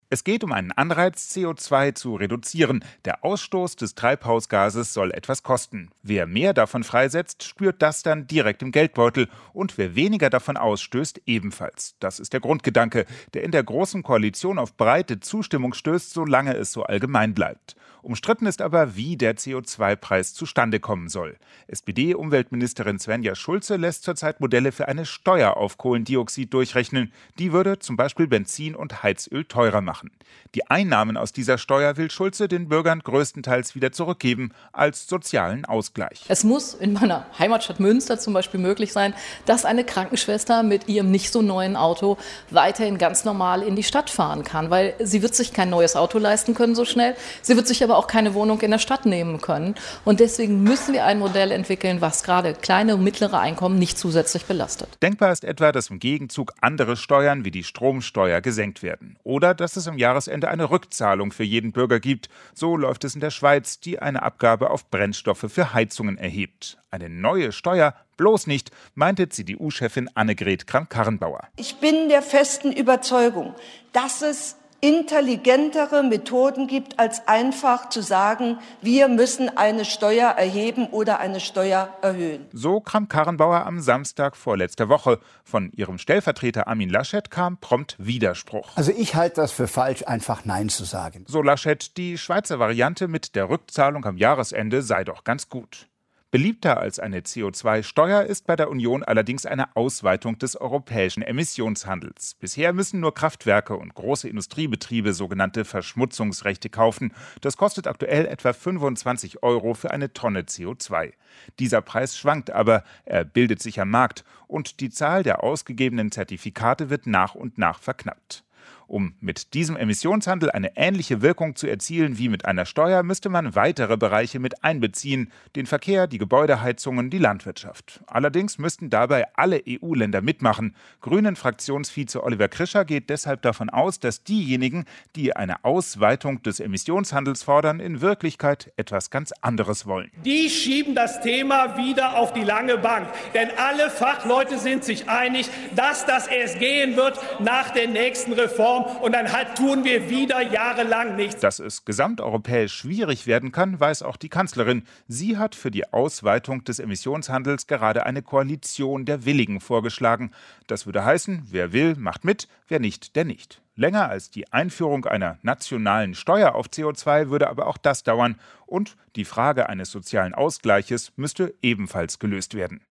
Es geht um einen Anreiz, CO2 zu reduzieren. Der Ausstoß des Treibhausgases soll etwas kosten. Wer mehr davon freisetzt, spürt das dann direkt im Geldbeutel. Und wer weniger davon ausstößt, ebenfalls. Das ist der Grundgedanke, der in der Großen Koalition auf breite Zustimmung stößt, solange es so allgemein bleibt. Umstritten ist aber, wie der CO2-Preis zustande kommen soll. SPD-Umweltministerin Svenja Schulze lässt zurzeit Modelle für eine Steuer auf Kohlendioxid durchrechnen. Die würde zum Beispiel Benzin und Heizöl teurer machen. Die Einnahmen aus dieser Steuer will Schulze den Bürgern größtenteils wieder zurückgeben, als sozialen Ausgleich. Es muss in meiner Heimatstadt Münster zum Beispiel möglich sein, dass eine Krankenschwester mit ihrem nicht so neuen Auto weiterhin ganz normal in die Stadt fahren kann, weil sie wird sich kein neues Auto leisten können so schnell. Sie wird sich aber auch keine Wohnung in der Stadt nehmen können. Und deswegen müssen wir ein Modell entwickeln, was gerade kleine und mittlere Einkommen nicht zusätzlich belastet. Denkbar ist etwa, dass im Gegenzug andere Steuern wie die Stromsteuer gesenkt werden. Oder dass es am Jahresende eine Rückzahlung für jeden Bürger gibt. So läuft es in der Schweiz, die eine Abgabe auf Brennstoffe für Heizungen erhebt. Eine neue Steuer bloß nicht, meinte CDU-Chefin Annegret Kramp-Karrenbauer. Ich bin der festen Überzeugung, dass es intelligentere Methoden gibt, als einfach zu sagen, wir müssen eine Steuer erheben oder eine Steuer erhöhen. So Kramp-Karrenbauer am Samstag vorletzter Woche. Von ihrem Stellvertreter Armin Laschet kam prompt Widerspruch. Also ich halte das für falsch, einfach Nein zu sagen. So Laschet, die Schweizer Variante mit der Rückzahlung am Jahresende sei doch ganz gut. Beliebter als eine CO2-Steuer ist bei der Union allerdings eine Ausweitung des europäischen Emissionshandels. Bisher müssen nur Kraftwerke und große Industriebetriebe sogenannte Verschmutzungsrechte kaufen. Das kostet aktuell etwa 25 € für eine Tonne CO2. Dieser Preis schwankt aber, er bildet sich am Markt und die Zahl der ausgegebenen Zertifikate wird nach und nach verknappt. Um mit diesem Emissionshandel eine ähnliche Wirkung zu erzielen wie mit einer Steuer, müsste man weitere Bereiche mit einbeziehen, den Verkehr, die Gebäudeheizungen, die Landwirtschaft. Allerdings müssten dabei alle EU-Länder mitmachen. Grünen-Fraktionsvize Oliver Krischer geht deshalb davon aus, dass diejenigen, die eine Ausweitung des Emissionshandels fordern, in Wirklichkeit etwas ganz anderes wollen. Die schieben das Thema wieder auf die lange Bank. Denn alle Fachleute sind sich einig, dass das erst gehen wird nach der nächsten Reform. Und dann tun wir wieder jahrelang nichts. Dass es gesamteuropäisch schwierig werden kann, weiß auch die Kanzlerin. Sie hat für die Ausweitung des Emissionshandels gerade eine Koalition der Willigen vorgeschlagen. Das würde heißen, wer will, macht mit, wer nicht, der nicht. Länger als die Einführung einer nationalen Steuer auf CO2 würde aber auch das dauern. Und die Frage eines sozialen Ausgleiches müsste ebenfalls gelöst werden.